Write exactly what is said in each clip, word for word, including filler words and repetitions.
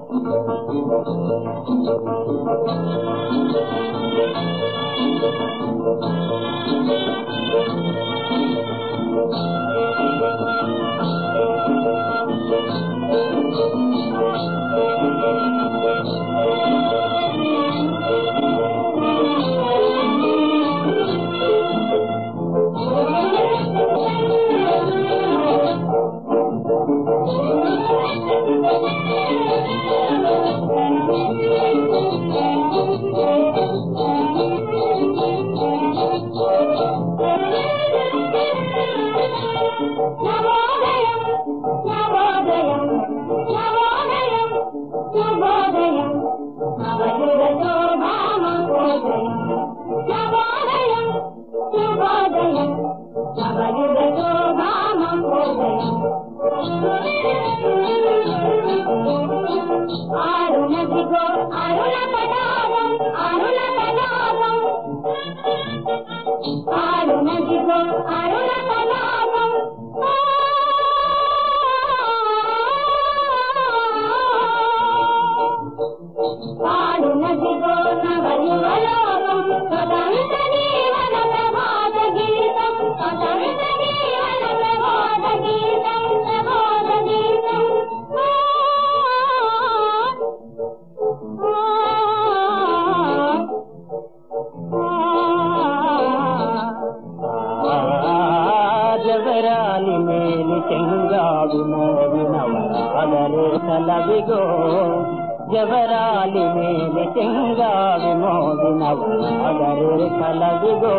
జవరాలి మేలి చెంగావి మోవినవరాగరే కలవిగో జవరాలి మేలి చెంగావి మోవినవరాగరే కలవిగో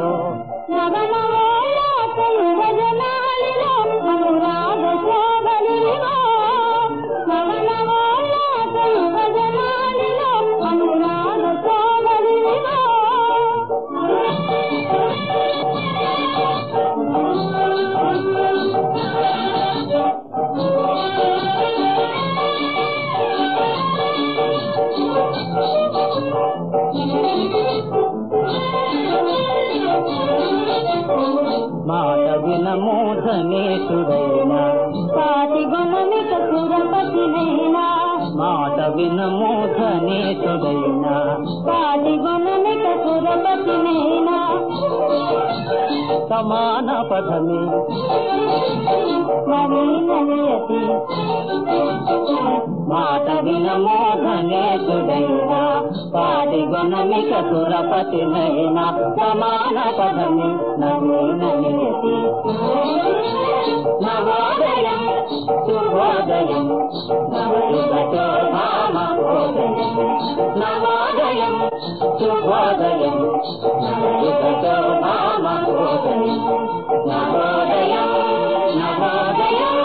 మాట వినమోధనేశుడైనా పాటి గుణమిక సురపతినైనా మాట వినమోధనేశుడైనా పాటి గుణమిక సురపతినైనా సమాన పదమే నవీనయతి మాట వినమోధనేశుడైనా పాటి గుణమిక సురపతినైనా సమాన పదమే నవీనయతి నవోదయం శుభోదయం నవయుగతో భామోదయం నవోదయం శుభోదయం నవయుగతో భామోదయం నవోదయం నవోదయం